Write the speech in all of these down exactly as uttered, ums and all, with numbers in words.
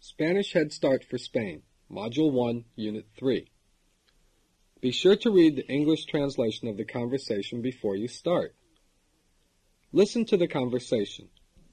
Spanish Head Start for Spain, Module one, Unit three. Be sure to read the English translation of the conversation before you start. Listen to the conversation.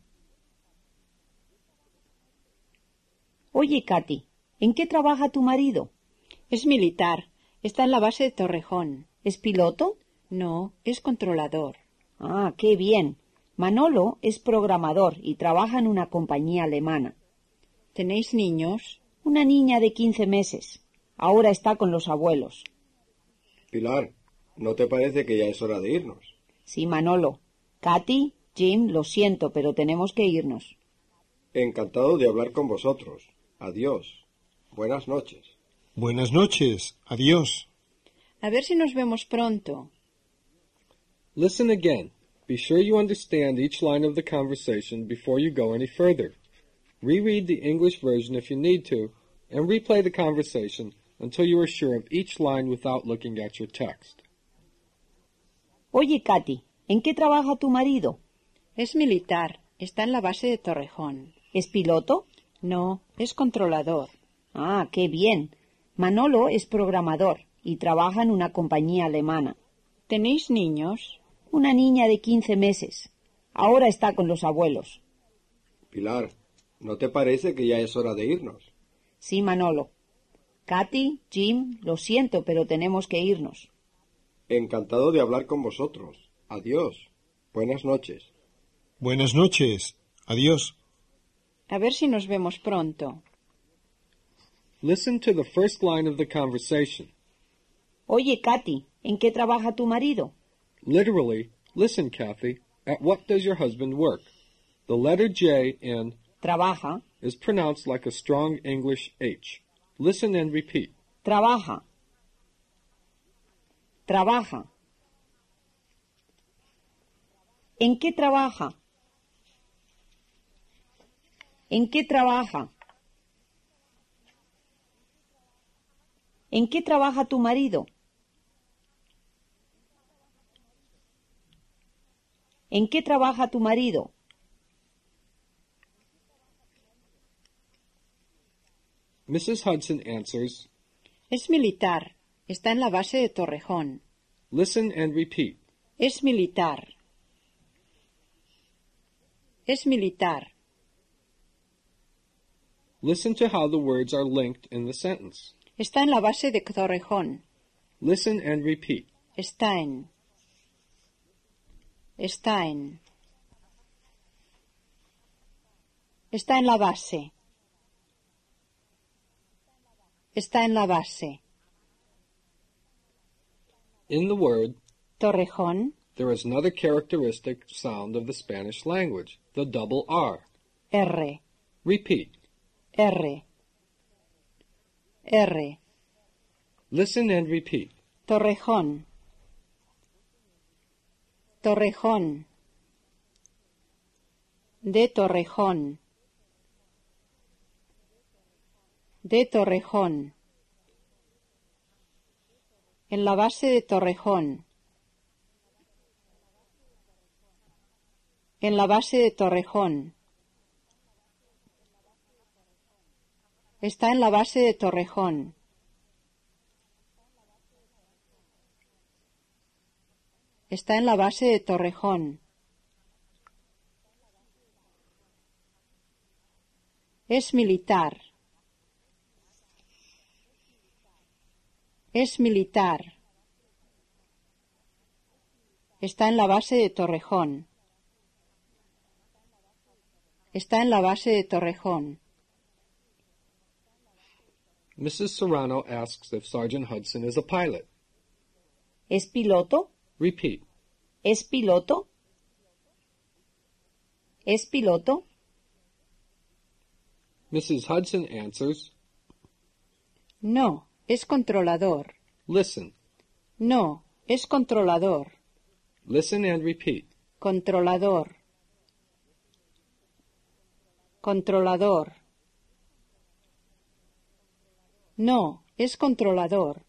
Oye, Katy, ¿en qué trabaja tu marido? Es militar. Está en la base de Torrejón. ¿Es piloto? No, es controlador. Ah, qué bien. Manolo es programador y trabaja en una compañía alemana. ¿Tenéis niños? Una niña de quince meses. Ahora está con los abuelos. Pilar, ¿no te parece que ya es hora de irnos? Sí, Manolo. Katy, Jim, lo siento, pero tenemos que irnos. Encantado de hablar con vosotros. Adiós. Buenas noches. Buenas noches. Adiós. A ver si nos vemos pronto. Listen again. Be sure you understand each line of the conversation before you go any further. Reread the English version if you need to, and replay the conversation until you are sure of each line without looking at your text. Oye, Katy, ¿en qué trabaja tu marido? Es militar. Está en la base de Torrejón. ¿Es piloto? No, es controlador. Ah, qué bien. Manolo es programador y trabaja en una compañía alemana. ¿Tenéis niños? Una niña de quince meses. Ahora está con los abuelos. Pilar, ¿no te parece que ya es hora de irnos? Sí, Manolo. Katy, Jim, lo siento, pero tenemos que irnos. Encantado de hablar con vosotros. Adiós. Buenas noches. Buenas noches. Adiós. A ver si nos vemos pronto. Listen to the first line of the conversation. Oye, Katy, ¿en qué trabaja tu marido? Literally, listen, Kathy, at what does your husband work? The letter J in Trabaja. is pronounced like a strong English H. Listen and repeat. Trabaja. Trabaja. ¿En qué trabaja? ¿En qué trabaja? ¿En qué trabaja tu marido? ¿En qué trabaja tu marido? Missus Hudson answers, Es militar. Está en la base de Torrejón. listen and repeat. Es militar. Es militar. Listen to how the words are linked in the sentence. Está en la base de Torrejón. Listen and repeat. Está en. Está en. Está en la base. Está en la base. In the word, Torrejón. there is another characteristic sound of the Spanish language, the double R. R. Repeat. R. R. Listen and repeat. Torrejón. Torrejón. De Torrejón. De Torrejón. En la base de Torrejón. En la base de Torrejón. Está en la base de Torrejón. Está en la base de Torrejón. Es militar. Es militar. Está en la base de Torrejón. Está en la base de Torrejón. Missus Serrano asks if Sergeant Hudson is a pilot. ¿Es piloto? Repeat. ¿Es piloto? ¿Es piloto? Missus Hudson answers, No, es controlador. listen. No, es controlador. Listen and repeat. Controlador. Controlador. No, es controlador.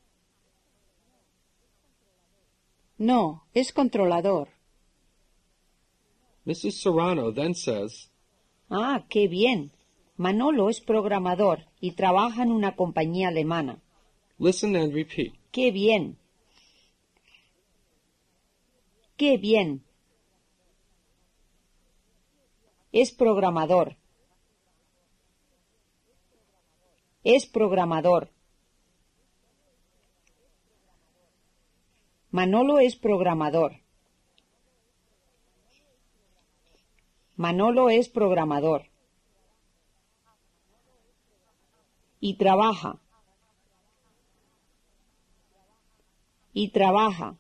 No, es controlador. Missus Serrano then says, Ah, qué bien. Manolo es programador y trabaja en una compañía alemana. Listen and repeat. ¡Qué bien! ¡Qué bien! Es programador. Es programador. Manolo es programador. Manolo es programador. Y trabaja. Y trabaja.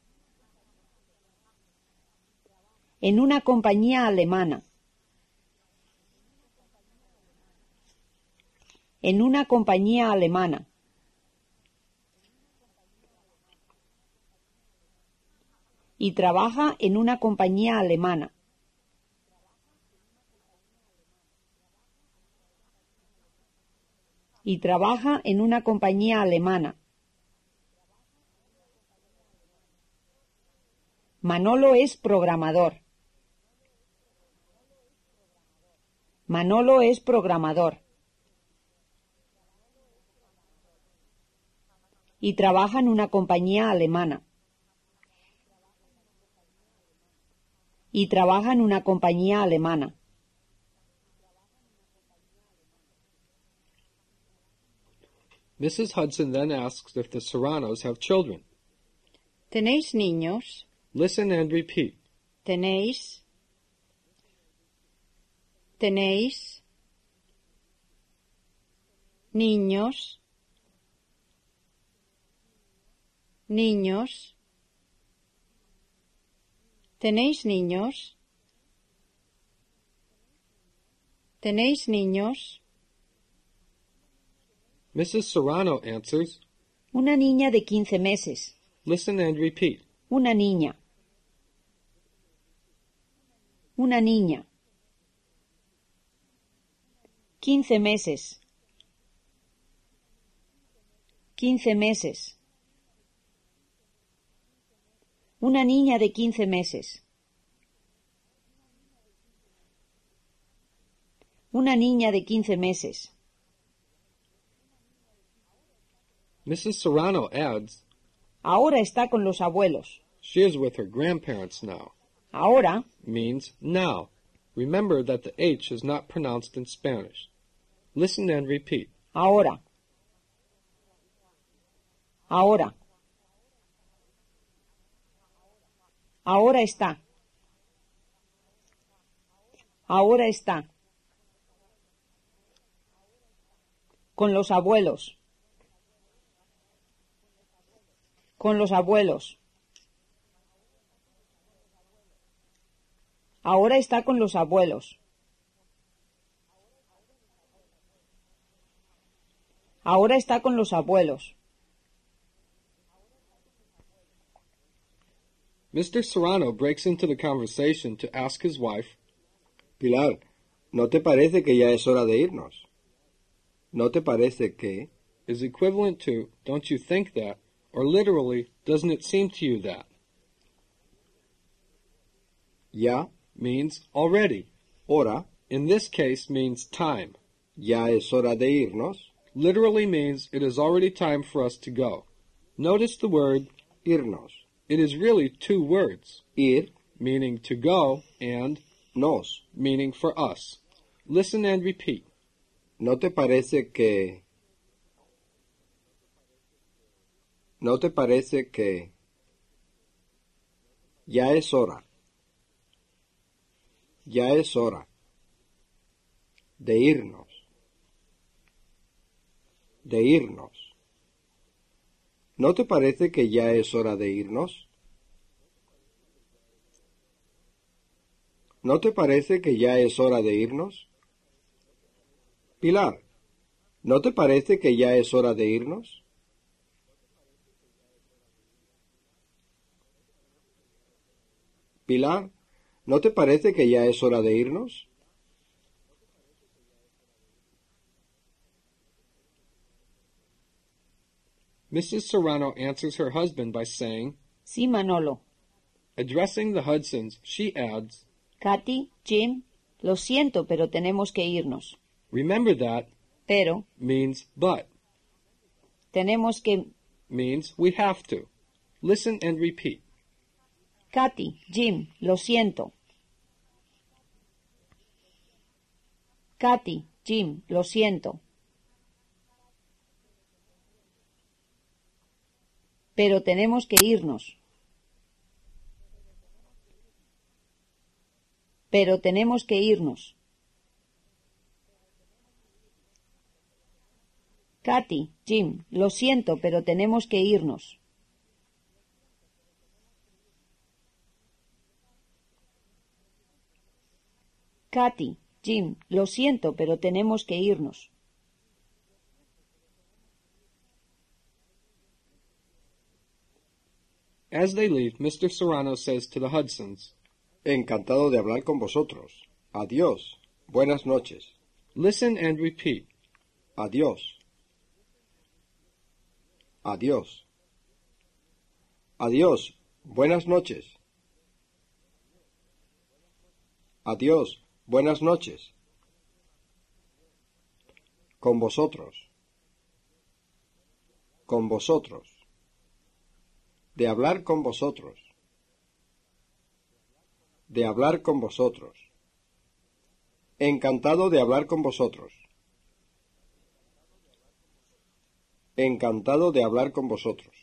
En una compañía alemana. En una compañía alemana. Y trabaja en una compañía alemana. Y trabaja en una compañía alemana. Manolo es programador. Manolo es programador. Y trabaja en una compañía alemana. Y trabaja en una compañía alemana. Missus Hudson then asks if the Serranos have children. ¿Tenéis niños? Listen and repeat. ¿Tenéis? ¿Tenéis? Niños. Niños. ¿Tenéis niños? ¿Tenéis niños? Missus Serrano answers. Una niña de quince meses. Listen and repeat. Una niña. Una niña. Quince meses. Quince meses. Una niña de quince meses. Una niña de quince meses. Missus Serrano adds. Ahora está con los abuelos. She is with her grandparents now. Ahora Means now. Remember that the H is not pronounced in Spanish. Listen and repeat. Ahora. Ahora. Ahora está. Ahora está. Con los abuelos. Con los abuelos. Ahora está con los abuelos. Ahora está con los abuelos. Mister Serrano breaks into the conversation to ask his wife, Pilar, ¿no te parece que ya es hora de irnos? ¿No te parece que? is equivalent to, don't you think that, or literally, doesn't it seem to you that? Ya, Means already. hora, In this case means time. ya es hora de irnos. Literally means it is already time for us to go. Notice the word, Irnos. it is really two words, Ir, meaning to go and nos. meaning for us. Listen and repeat. ¿No te parece que? ¿No te parece que? Ya es hora. Ya es hora de irnos. De irnos. ¿No te parece que ya es hora de irnos? ¿No te parece que ya es hora de irnos? Pilar, ¿no te parece que ya es hora de irnos? Pilar, ¿no te parece que ya es hora de irnos? Missus Serrano answers her husband by saying, Sí, Manolo. addressing the Hudsons, she adds, Katy, Jim, lo siento, pero tenemos que irnos. Remember that pero, means but, tenemos que... means we have to. Listen and repeat. Katy, Jim, lo siento. Katy, Jim, lo siento. Pero tenemos que irnos. Pero tenemos que irnos. Katy, Jim, lo siento, pero tenemos que irnos. Katy, Jim, lo siento, pero tenemos que irnos. As they leave, Mister Serrano says to the Hudsons, Encantado de hablar con vosotros. Adiós. Buenas noches. Listen and repeat. Adiós. Adiós. Adiós. Buenas noches. Adiós. Buenas noches. Con vosotros. Con vosotros. De hablar con vosotros. De hablar con vosotros. Encantado de hablar con vosotros. Encantado de hablar con vosotros.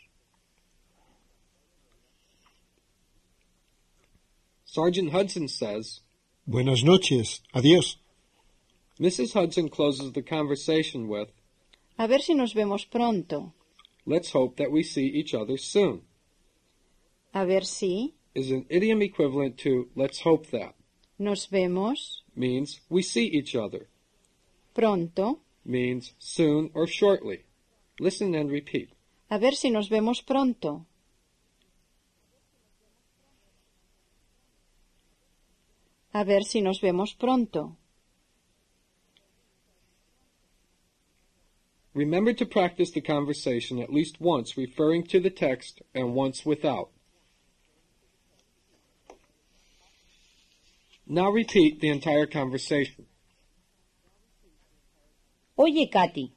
Sergeant Hudson says, Buenas noches. Adiós. Missus Hudson closes the conversation with, A ver si nos vemos pronto. Let's hope that we see each other soon, A ver si is an idiom equivalent to let's hope that, nos vemos means we see each other, pronto. means soon or shortly. Listen and repeat. A ver si nos vemos pronto. A ver si nos vemos pronto. Remember to practice the conversation at least once referring to the text and once without. Now repeat the entire conversation. Oye, Katy,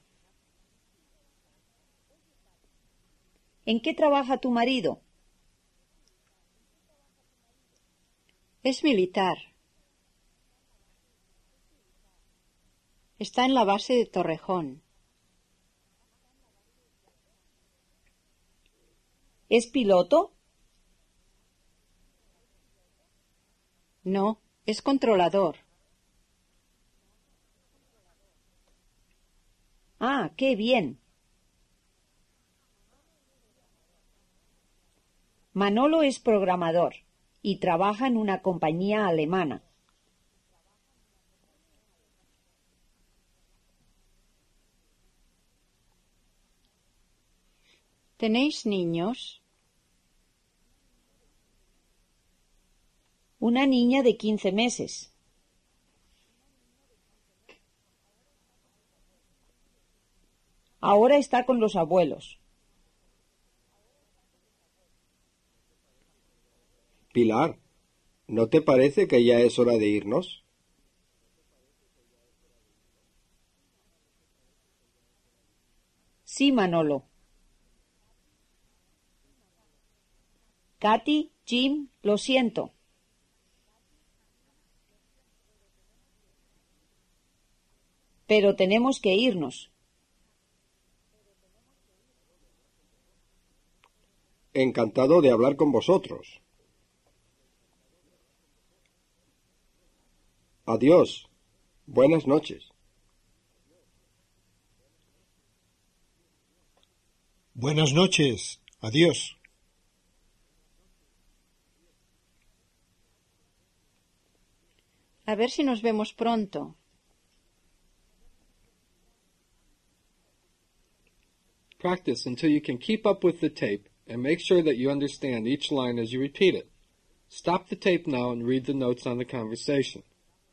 ¿en qué trabaja tu marido? Es militar. Está en la base de Torrejón. ¿Es piloto? No, es controlador. Ah, qué bien. Manolo es programador y trabaja en una compañía alemana. ¿Tenéis niños? Una niña de quince meses. Ahora está con los abuelos. Pilar, ¿no te parece que ya es hora de irnos? Sí, Manolo. Katy, Jim, lo siento. Pero tenemos que irnos. Encantado de hablar con vosotros. Adiós. Buenas noches. Buenas noches. Adiós. A ver si nos vemos pronto. Practice until you can keep up with the tape and make sure that you understand each line as you repeat it. Stop the tape now and read the notes on the conversation.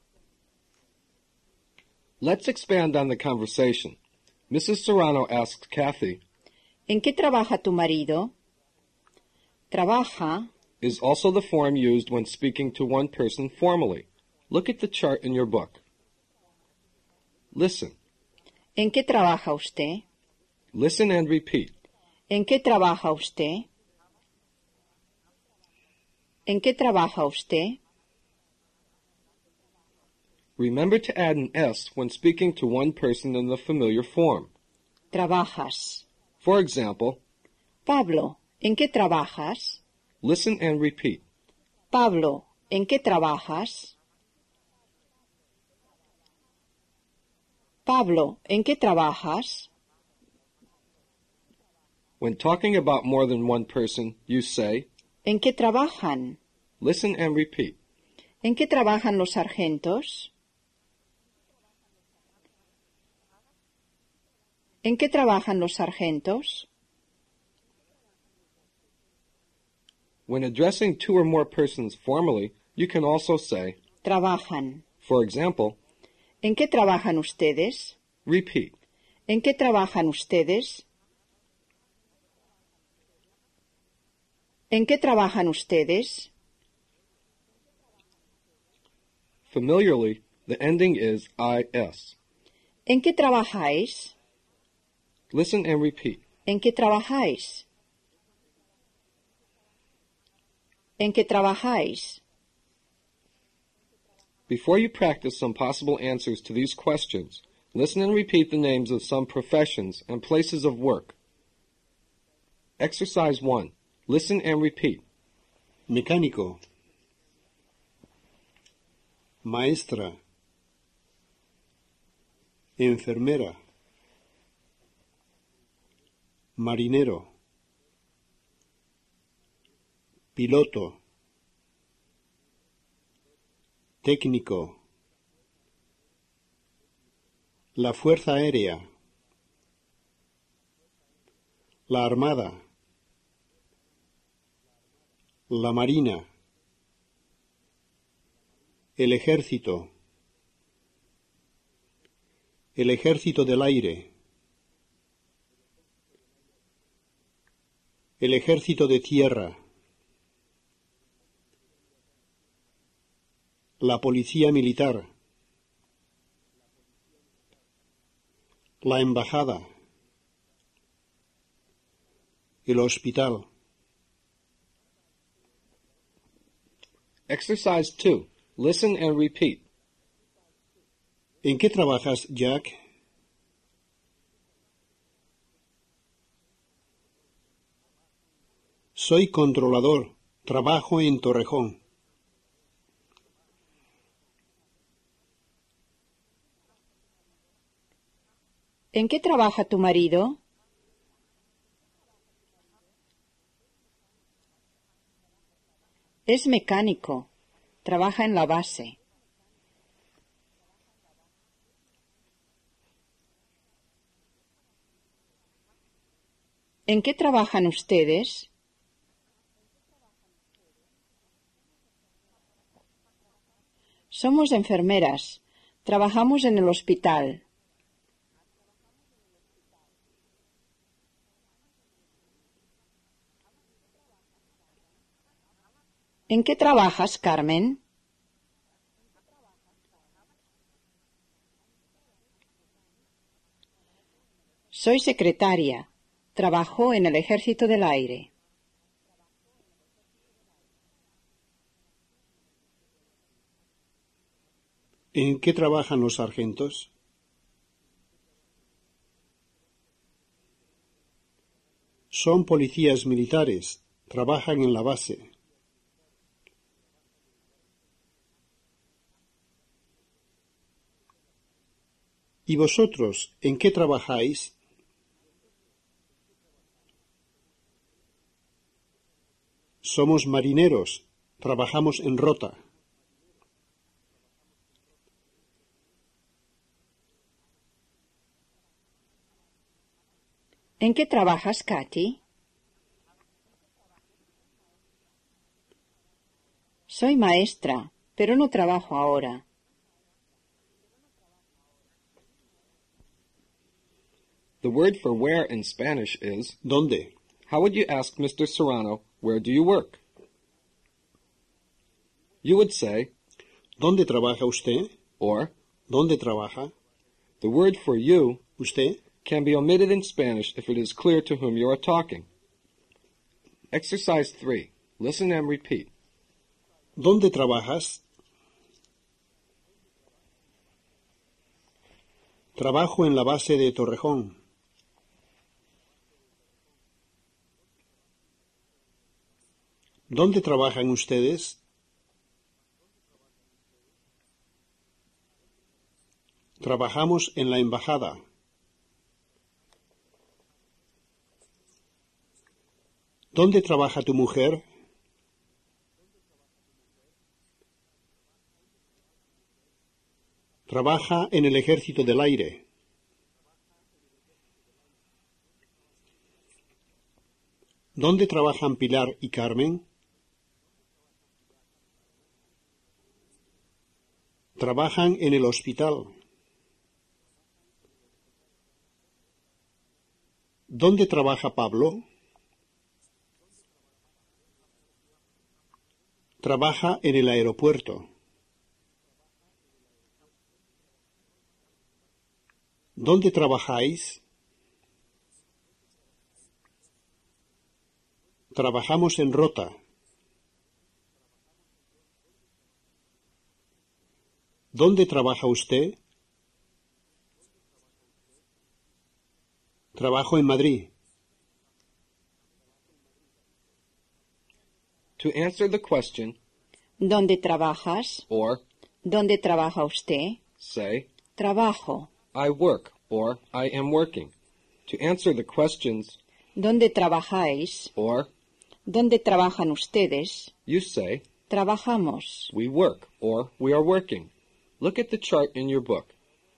Let's expand on the conversation. Missus Serrano asks Kathy, ¿En qué trabaja tu marido? Trabaja. is also the form used when speaking to one person formally. Look at the chart in your book. Listen. ¿En qué trabaja usted? Listen and repeat. ¿En qué trabaja usted? ¿En qué trabaja usted? Remember to add an S when speaking to one person in the familiar form. Trabajas. For example, Pablo, ¿en qué trabajas? listen and repeat. Pablo, ¿en qué trabajas? Pablo, ¿en qué trabajas? When talking about more than one person, you say, ¿En qué trabajan? listen and repeat. ¿En qué trabajan los sargentos? ¿En qué trabajan los sargentos? When addressing two or more persons formally, you can also say, Trabajan. for example, ¿En qué trabajan ustedes? repeat. ¿En qué trabajan ustedes? ¿En qué trabajan ustedes? Familiarly, the ending is is. ¿En qué trabajáis? Listen and repeat. ¿En qué trabajáis? ¿En qué trabajáis? Before you practice some possible answers to these questions, listen and repeat the names of some professions and places of work. Exercise one. Listen and repeat. Mecánico. Maestra. Enfermera. Marinero. Piloto. Técnico. La Fuerza Aérea. La Armada. La Marina. El Ejército. El Ejército del Aire. El Ejército de Tierra. La Policía Militar. La Embajada. El Hospital. Exercise two. Listen and repeat. ¿En qué trabajas, Jack? Soy controlador. Trabajo en Torrejón. ¿En qué trabaja tu marido? Es mecánico. Trabaja en la base. ¿En qué trabajan ustedes? Somos enfermeras. Trabajamos en el hospital. ¿En qué trabajas, Carmen? Soy secretaria. Trabajo en el Ejército del Aire. ¿En qué trabajan los sargentos? Son policías militares. Trabajan en la base. ¿Y vosotros, en qué trabajáis? Somos marineros, trabajamos en rota. ¿En qué trabajas, Katy? Soy maestra, pero no trabajo ahora. The word for where in Spanish is, ¿Dónde? how would you ask Mister Serrano, where do you work? You would say, ¿Dónde trabaja usted? or, ¿Dónde trabaja? The word for you usted, can be omitted in Spanish if it is clear to whom you are talking. Exercise three. Listen and repeat. ¿dónde trabajas? Trabajo en la base de Torrejón. ¿Dónde trabajan ustedes? Trabajamos en la embajada. ¿Dónde trabaja tu mujer? Trabaja en el Ejército del Aire. ¿Dónde trabajan Pilar y Carmen? Trabajan en el hospital. ¿Dónde trabaja Pablo? Trabaja en el aeropuerto. ¿Dónde trabajáis? Trabajamos en Rota. ¿Dónde trabaja usted? Trabajo en Madrid. To answer the question, ¿Dónde trabajas? or ¿Dónde trabaja usted? say, Trabajo. I work, or I am working. To answer the questions, ¿Dónde trabajáis? or ¿Dónde trabajan ustedes? you say, Trabajamos. we work, or we are working. Look at the chart in your book.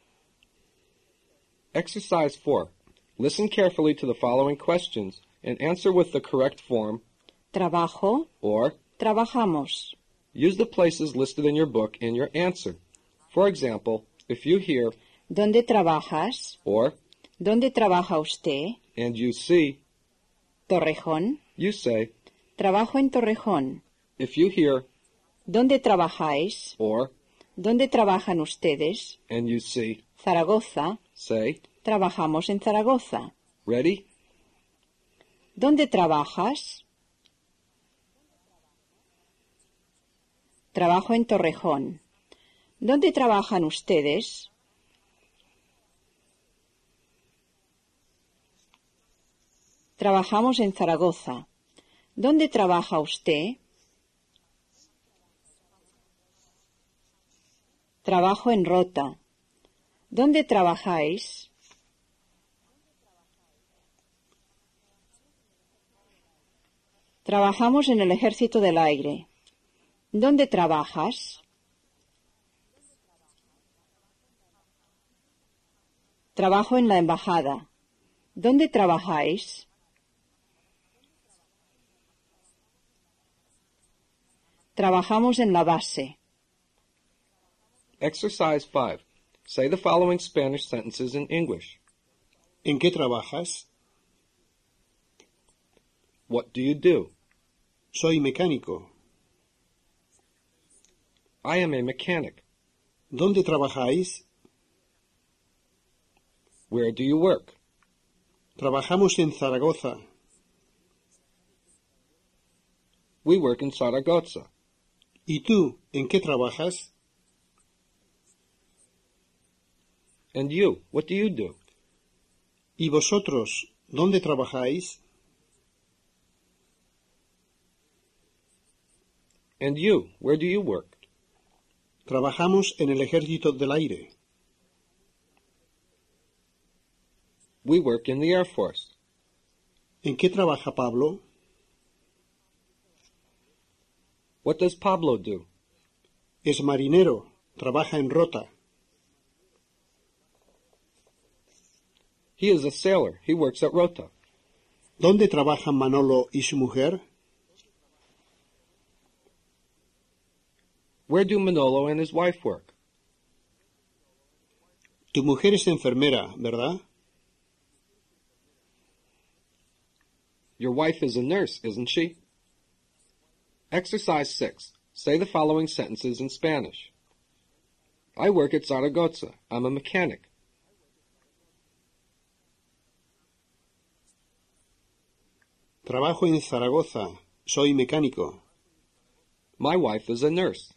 Exercise four. Listen carefully to the following questions and answer with the correct form, Trabajo. or Trabajamos. use the places listed in your book in your answer. For example, if you hear, ¿Dónde trabajas? or, ¿Dónde trabaja usted? and you see, Torrejón. you say, Trabajo en Torrejón. if you hear, ¿Dónde trabajáis? or, ¿Dónde trabajan ustedes? and you see, Zaragoza. say, Trabajamos en Zaragoza. ready? ¿Dónde trabajas? Trabajo en Torrejón. ¿Dónde trabajan ustedes? Trabajamos en Zaragoza. ¿Dónde trabaja usted? Trabajo en Rota. ¿Dónde trabajáis? Trabajamos en el Ejército del Aire. ¿Dónde trabajas? Trabajo en la embajada. ¿Dónde trabajáis? Trabajamos en la base. Exercise five. Say the following Spanish sentences in English. ¿En qué trabajas? What do you do? Soy mecánico. I am a mechanic. ¿Dónde trabajáis? Where do you work? Trabajamos en Zaragoza. We work in Zaragoza. ¿Y tú, en qué trabajas? And you, what do you do? ¿Y vosotros, dónde trabajáis? And you, where do you work? Trabajamos en el Ejército del Aire. We work in the Air Force. ¿En qué trabaja Pablo? What does Pablo do? Es marinero. Trabaja en Rota. He is a sailor. He works at Rota. ¿Dónde trabajan Manolo y su mujer? Where do Manolo and his wife work? Tu mujer es enfermera, ¿verdad? Your wife is a nurse, isn't she? Exercise six. Say the following sentences in Spanish. I work at Zaragoza. I'm a mechanic. Trabajo en Zaragoza. Soy mecánico. My wife is a nurse.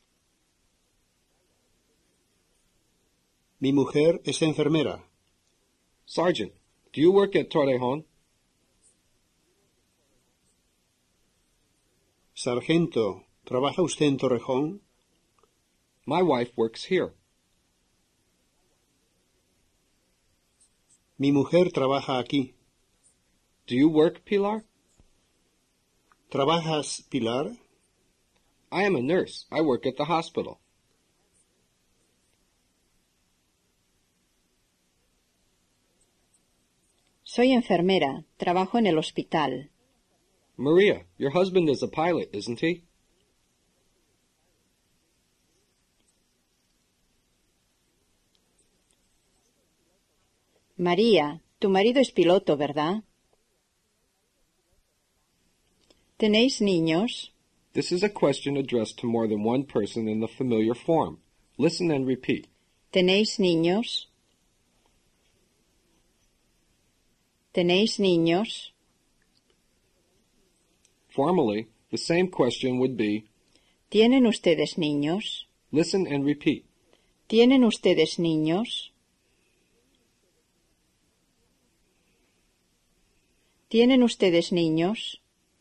Mi mujer es enfermera. Sergeant, do you work at Torrejón? Sargento, ¿trabaja usted en Torrejón? My wife works here. Mi mujer trabaja aquí. Do you work, Pilar? ¿Trabajas, Pilar? I am a nurse. I work at the hospital. Soy enfermera. Trabajo en el hospital. Maria, your husband is a pilot, isn't he? María, tu marido es piloto, ¿verdad? ¿Tenéis niños? This is a question addressed to more than one person in the familiar form. Listen and repeat. ¿Tenéis niños? ¿Tenéis niños? Formally, the same question would be, ¿Tienen ustedes niños? listen and repeat. ¿Tienen ustedes niños? ¿Tienen ustedes niños?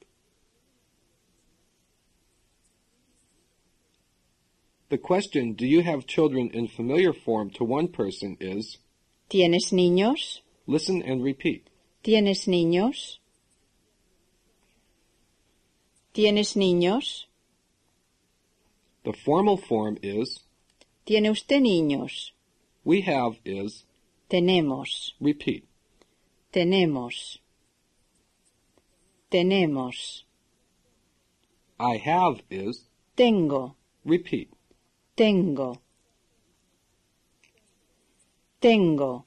The question, do you have children in familiar form to one person is, ¿Tienes niños? listen and repeat. ¿Tienes niños? ¿Tienes niños? The formal form is, ¿Tiene usted niños? we have is, Tenemos. repeat. Tenemos. Tenemos. I have is, Tengo. repeat. Tengo. Tengo.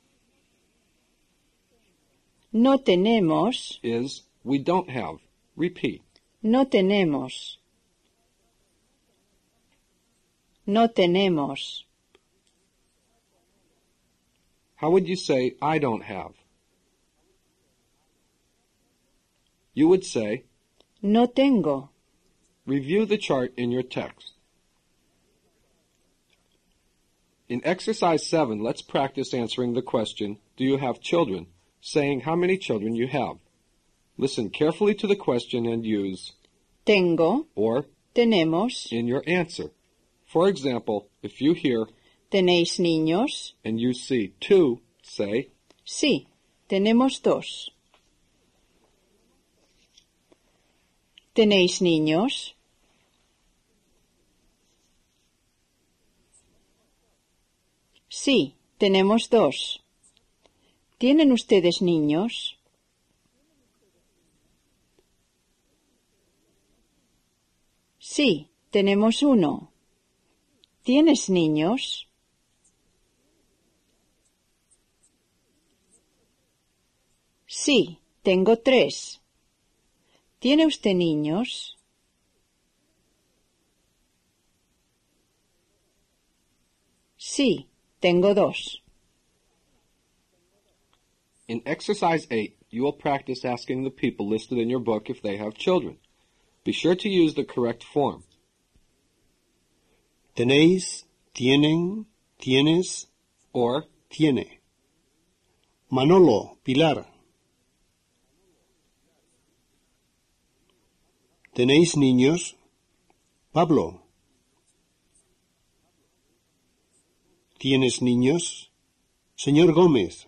No tenemos. Is, we don't have. Repeat. No tenemos. No tenemos. How would you say, I don't have? You would say, No tengo. review the chart in your text. In exercise seven, let's practice answering the question, do you have children? Saying how many children you have. Listen carefully to the question and use Tengo. or Tenemos. in your answer. For example, if you hear ¿Tenéis niños? and you see two, say, Sí, tenemos dos. ¿Tenéis niños? Sí, tenemos dos. ¿Tienen ustedes niños? Sí, tenemos uno. ¿Tienes niños? Sí, tengo tres. ¿Tiene usted niños? Sí, tengo dos. in exercise eight, you will practice asking the people listed in your book if they have children. Be sure to use the correct form. Tenéis, tienen, tienes, Or, tiene. Manolo, Pilar. ¿Tenéis niños? Pablo. ¿Tienes niños? Señor Gómez.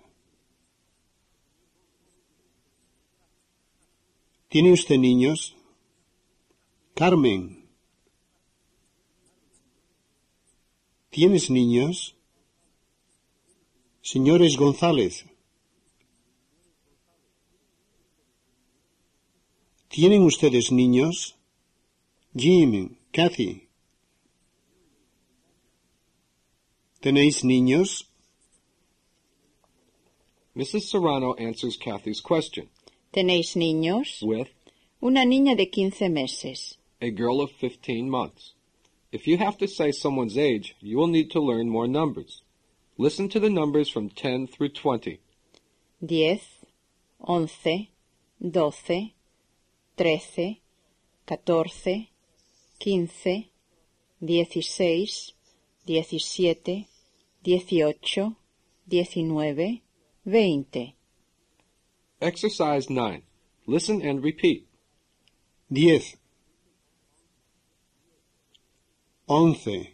¿Tiene usted niños? Carmen. ¿Tienes niños? Señores González. ¿Tienen ustedes niños? Jim, Kathy. ¿Tenéis niños? Missus Serrano answers Kathy's question ¿Tenéis niños? with Una niña de quince meses. a girl of fifteen months. If you have to say someone's age, you will need to learn more numbers. Listen to the numbers from ten through twenty. Diez, once, doce, trece, catorce, quince, dieciséis, diecisiete, dieciocho, diecinueve, veinte. Exercise nine. Listen and repeat. diez, once,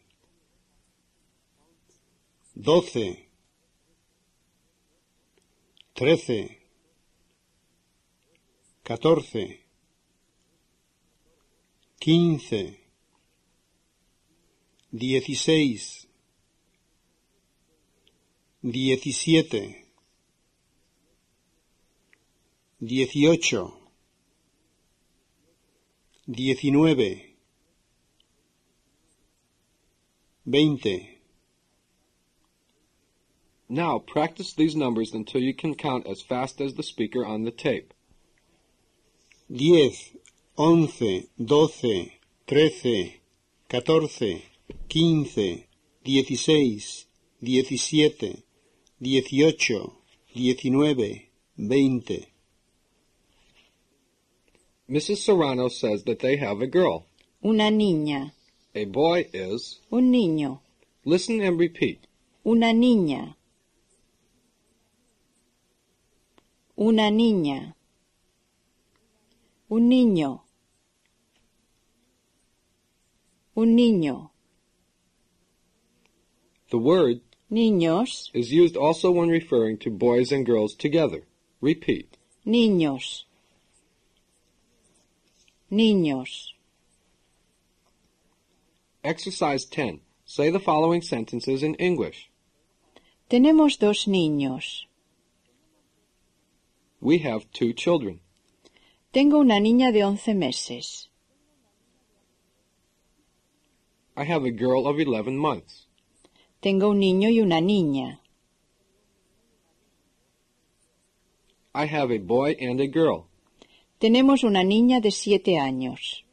doce, trece, catorce, quince, dieciséis, diecisiete, dieciocho, diecinueve, veinte. Now practice these numbers until you can count as fast as the speaker on the tape. diez, once, doce, trece, catorce, quince, dieciséis, diecisiete, dieciocho, diecinueve, veinte. Missus Serrano says that they have a girl. Una niña. A boy is. Un niño. Listen and repeat. Una niña. Una niña. Un niño. Un niño. The word Niños. is used also when referring to boys and girls together. Repeat. Niños. Niños. Exercise ten. Say the following sentences in English. Tenemos dos niños. We have two children. Tengo una niña de once meses. I have a girl of eleven months. Tengo un niño y una niña. I have a boy and a girl. Tenemos una niña de siete años.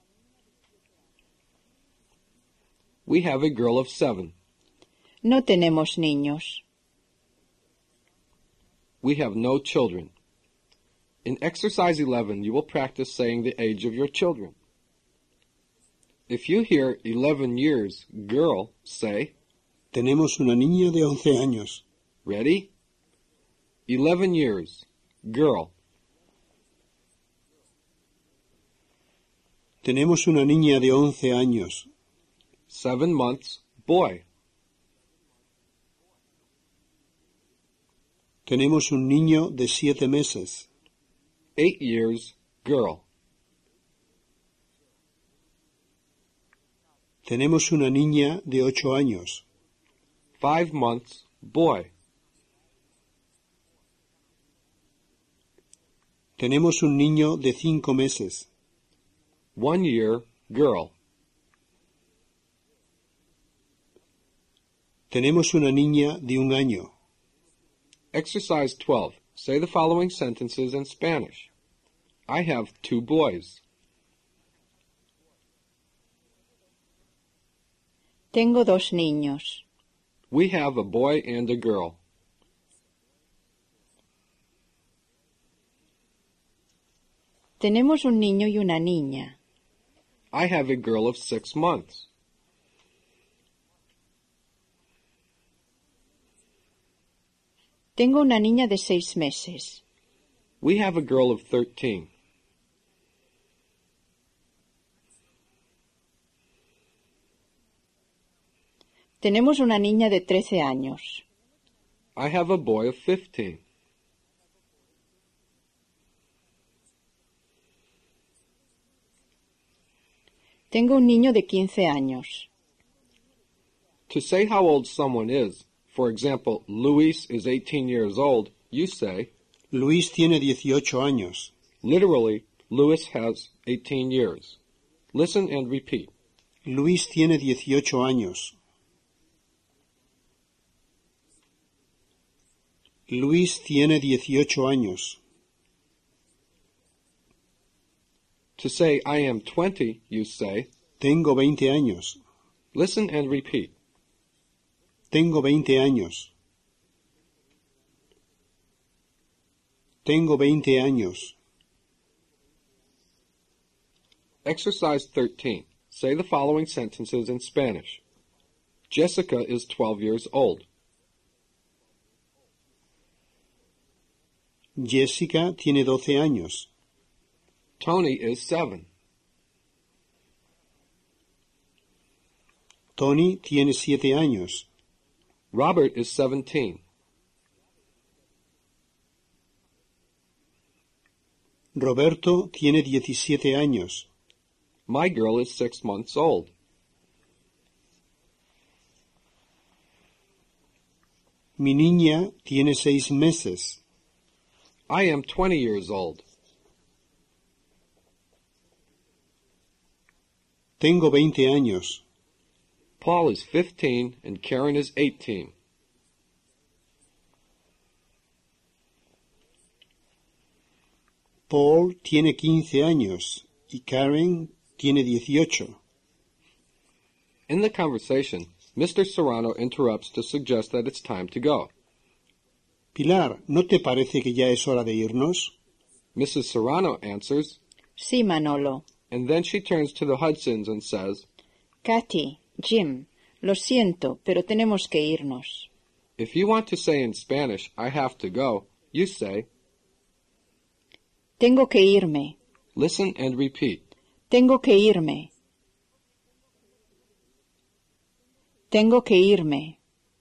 We have a girl of seven. No tenemos niños. We have no children. In exercise eleven, you will practice saying the age of your children. If you hear eleven years, girl, say, Tenemos una niña de once años. ready? eleven years, girl. Tenemos una niña de once años. seven months, boy. Tenemos un niño de siete meses. eight years, girl. Tenemos una niña de ocho años. five months, boy. Tenemos un niño de cinco meses. one year, girl. Tenemos una niña de un año. Exercise twelve. Say the following sentences in Spanish. I have two boys. Tengo dos niños. We have a boy and a girl. Tenemos un niño y una niña. I have a girl of six months. Tengo una niña de seis meses. We have a girl of thirteen. Tenemos una niña de trece años. I have a boy of fifteen. Tengo un niño de quince años. To say how old someone is, for example, Luis is eighteen years old, you say, Luis tiene dieciocho años. literally, Luis has eighteen years. Listen and repeat. Luis tiene dieciocho años. Luis tiene dieciocho años. To say, I am twenty, you say, Tengo veinte años. listen and repeat. Tengo veinte años. Tengo veinte años. Exercise thirteen. Say the following sentences in Spanish. Jessica is twelve years old. Jessica tiene doce años. Tony is seven. Tony tiene siete años. Robert is seventeen. Roberto tiene diecisiete años. My girl is six months old. Mi niña tiene seis meses. I am twenty years old. Tengo veinte años. Paul is fifteen and Karen is eighteen. Paul tiene quince años y Karen tiene dieciocho. In the conversation, Mister Serrano interrupts to suggest that it's time to go. Pilar, ¿no te parece que ya es hora de irnos? Missus Serrano answers, Sí, Manolo. and then she turns to the Hudsons and says, Katy, Jim, lo siento, pero tenemos que irnos. if you want to say in Spanish, I have to go, you say, Tengo que irme. listen and repeat. Tengo que irme. Tengo que irme.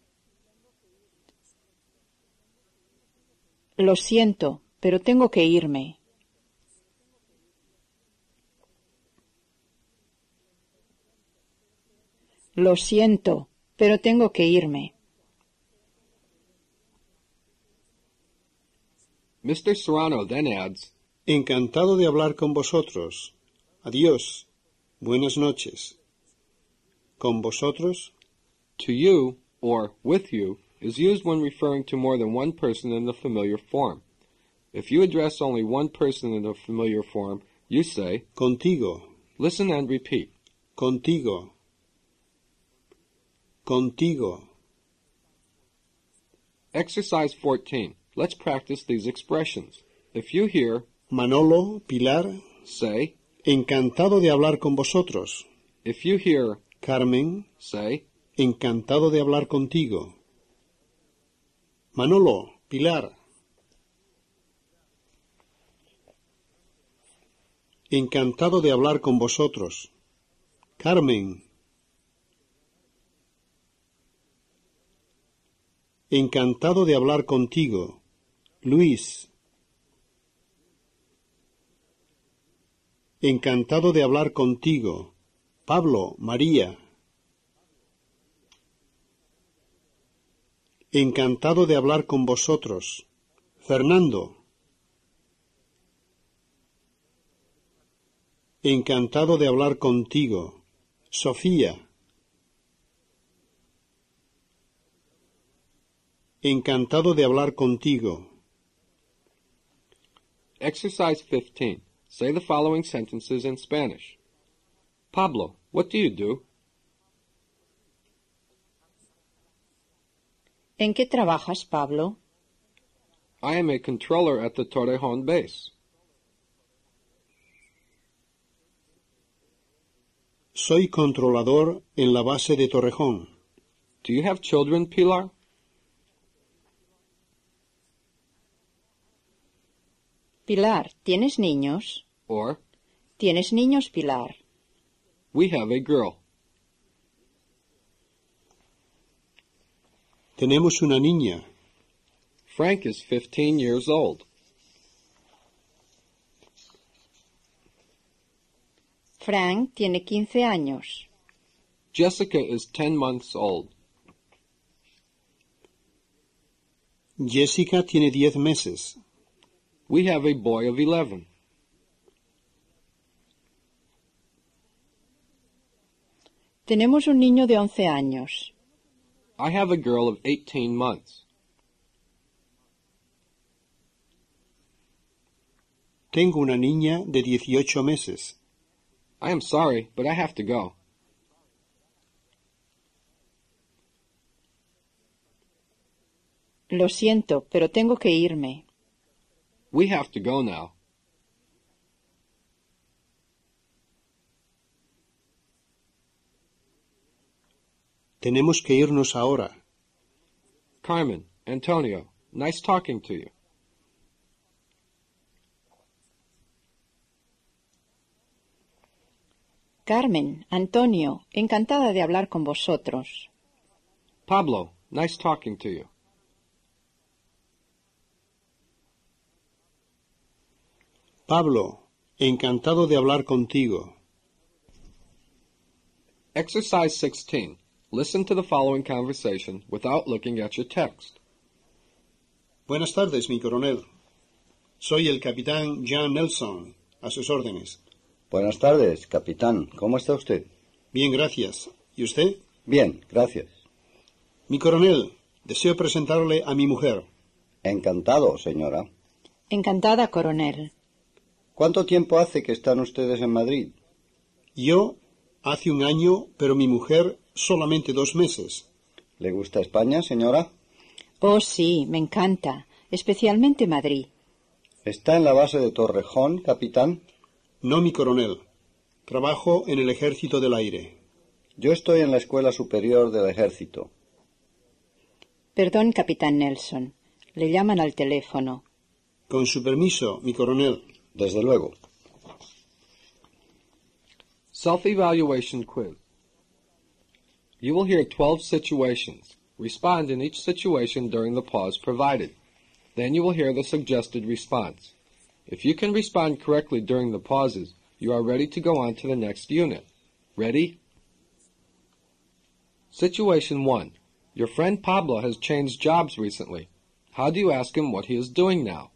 Lo siento, pero tengo que irme. Lo siento, pero tengo que irme. Mister Serrano then adds, Encantado de hablar con vosotros. Adiós. Buenas noches. ¿Con vosotros? to you, or with you, is used when referring to more than one person in the familiar form. If you address only one person in the familiar form, you say, Contigo. listen and repeat. Contigo. Contigo. Exercise fourteen. Let's practice these expressions. If you hear, Manolo, Pilar, say. encantado de hablar con vosotros. If you hear, Carmen, say. encantado de hablar contigo. Manolo, Pilar. Encantado de hablar con vosotros. Carmen. Encantado de hablar contigo. Luis. Encantado de hablar contigo. Pablo, María. Encantado de hablar con vosotros. Fernando. Encantado de hablar contigo. Sofía. Encantado de hablar contigo. Exercise fifteen. Say the following sentences in Spanish. Pablo, what do you do? ¿En qué trabajas, Pablo? I am a controller at the Torrejon base. Soy controlador en la base de Torrejón. Do you have children, Pilar? Pilar, ¿tienes niños? Or, ¿Tienes niños, Pilar? we have a girl. Tenemos una niña. Frank is fifteen years old. Frank tiene quince años. Jessica is ten months old. Jessica tiene diez meses. We have a boy of eleven. Tenemos un niño de once años. I have a girl of eighteen months. Tengo una niña de dieciocho meses. I am sorry, but I have to go. Lo siento, pero tengo que irme. We have to go now. Tenemos que irnos ahora. Carmen, Antonio, nice talking to you. Carmen, Antonio, encantada de hablar con vosotros. Pablo, nice talking to you. Pablo, encantado de hablar contigo. Exercise sixteen. Listen to the following conversation without looking at your text. Buenas tardes, mi coronel. Soy el capitán John Nelson, a sus órdenes. Buenas tardes, capitán. ¿Cómo está usted? Bien, gracias. ¿Y usted? Bien, gracias. Mi coronel, deseo presentarle a mi mujer. Encantado, señora. Encantada, coronel. ¿Cuánto tiempo hace que están ustedes en Madrid? Yo, hace un año, pero mi mujer, solamente dos meses. ¿Le gusta España, señora? Oh, sí, me encanta, especialmente Madrid. ¿Está en la base de Torrejón, capitán? No, mi coronel. Trabajo en el Ejército del Aire. Yo estoy en la Escuela Superior del Ejército. Perdón, capitán Nelson. Le llaman al teléfono. Con su permiso, mi coronel. Desde luego. Self-evaluation quiz. You will hear twelve situations. Respond in each situation during the pause provided. Then you will hear the suggested response. If you can respond correctly during the pauses, you are ready to go on to the next unit. Ready? Situation one. Your friend Pablo has changed jobs recently. How do you ask him what he is doing now?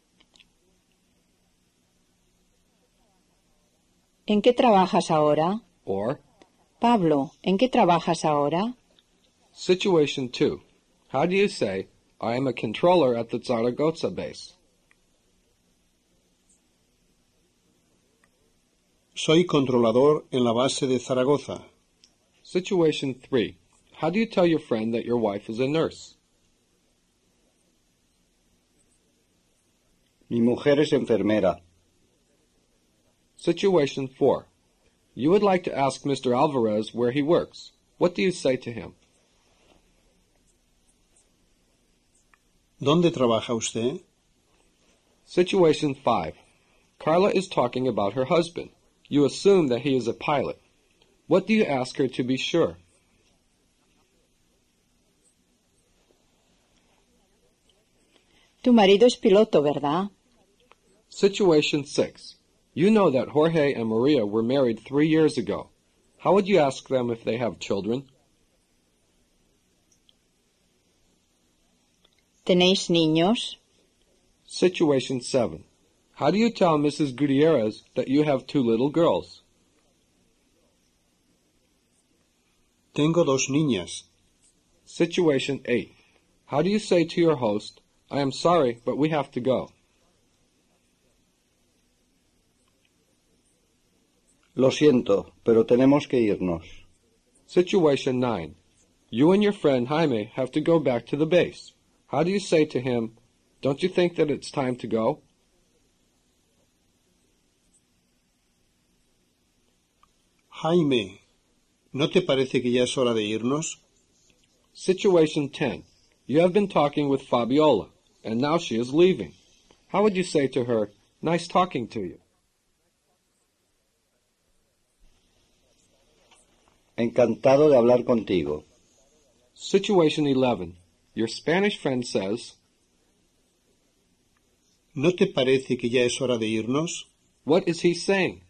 ¿En qué trabajas ahora? Or, Pablo, ¿en qué trabajas ahora? Situation two. How do you say, I am a controller at the Zaragoza base? Soy controlador en la base de Zaragoza. Situation three. How do you tell your friend that your wife is a nurse? Mi mujer es enfermera. Situation four. You would like to ask Mister Alvarez where he works. What do you say to him? ¿Dónde trabaja usted? Situation five. Carla is talking about her husband. You assume that he is a pilot. What do you ask her to be sure? Tu marido es piloto, ¿verdad? Situation six. You know that Jorge and Maria were married three years ago. How would you ask them if they have children? ¿Tenéis niños? Situation seven. How do you tell Missus Gutierrez that you have two little girls? Tengo dos niñas. Situation eight. How do you say to your host, I am sorry, but we have to go? Lo siento, pero tenemos que irnos. Situation nine. You and your friend Jaime have to go back to the base. How do you say to him, don't you think that it's time to go? Jaime, ¿no te parece que ya es hora de irnos? Situation ten. You have been talking with Fabiola, and now she is leaving. How would you say to her, nice talking to you? Encantado de hablar contigo. Situation eleven. Your Spanish friend says, ¿No te parece que ya es hora de irnos? what is he saying?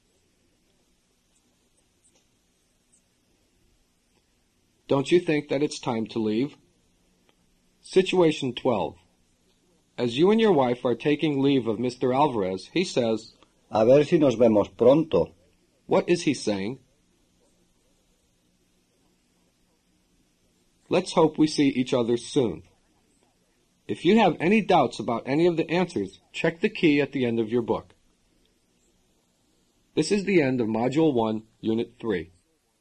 Don't you think that it's time to leave? Situation twelve. As you and your wife are taking leave of Mister Alvarez, he says, A ver si nos vemos pronto. what is he saying? Let's hope we see each other soon. If you have any doubts about any of the answers, check the key at the end of your book. This is the end of Module one, Unit three.